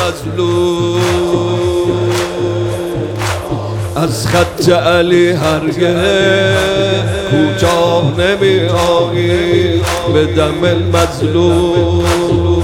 المظلوم از خط علی هرگز کوتاه نمی آیی به دم المظلوم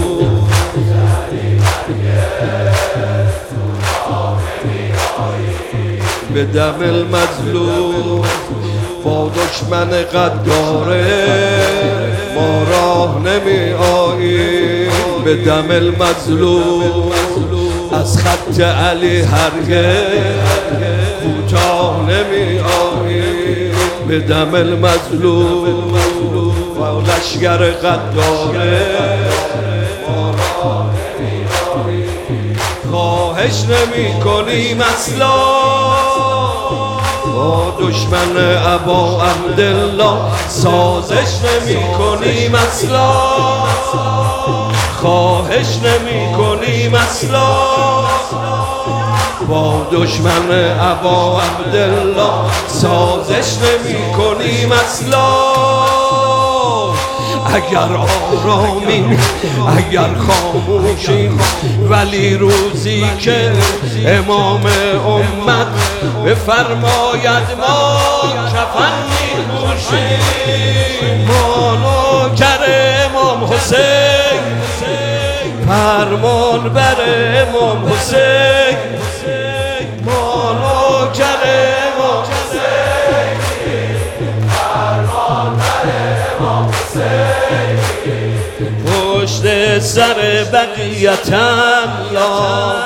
به دم المظلوم با دشمن غداره ما راه نمی آیی به دم المظلوم از خط علی هرگز کوتاه نمی آیی به دم المظلوم با لشگر غداره ما راه نمی آیی خواهش نمی کنیم اصلا با دشمن ابا عبدالله سازش نمی کنیم اصلا خواهش نمی کنیم اصلا با دشمن ابا عبدالله سازش نمی کنیم اصلا اگر آرامیم اگر خاموشیم ولی روزی که امام امت بفرماید ما کفن می‌پوشیم ما نوکر امام حسین فرمان بر امام حسین ما نوکر امام حسین فرمان بر امام حسین پشت سر بقیت الله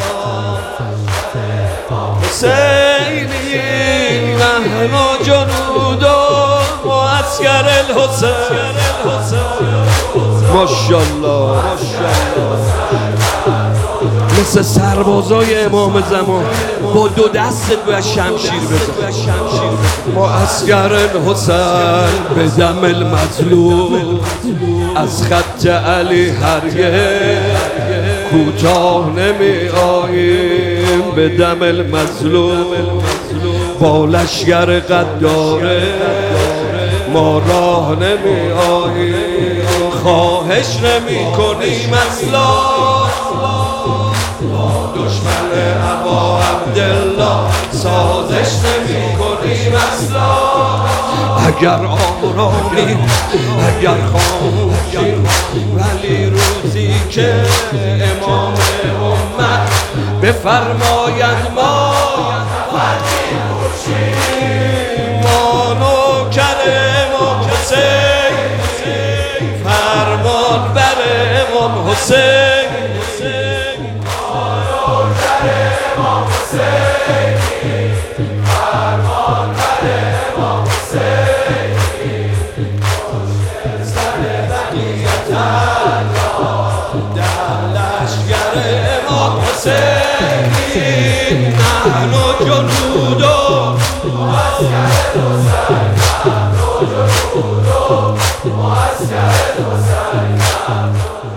حسینی نحن جنود معسکر الحسین ماشاءالله مثل سربازای امام زمان با دو دستت باید شمشیر بزن معسکر الحسین به دم المظلوم از خط علی هرگز کوتاه نمی آییم به دم المظلوم با لشگر غداره ما راه نمی آییم خواهش نمی کنیم اصلا با دشمن ابا عبدالله سازش نمی کنیم اصلا اگر آرامیم اگر خاموشیم ولی روزی که امام امت بفرماید ما ما نوکر امام حسین فرمان بر امام حسین ما نوکر امام حسین فرمان بر امام حسین سر بقیت الله در لشگر امام حسین نحن جنود معسکر الحسین نحن جنود معسکر الحسین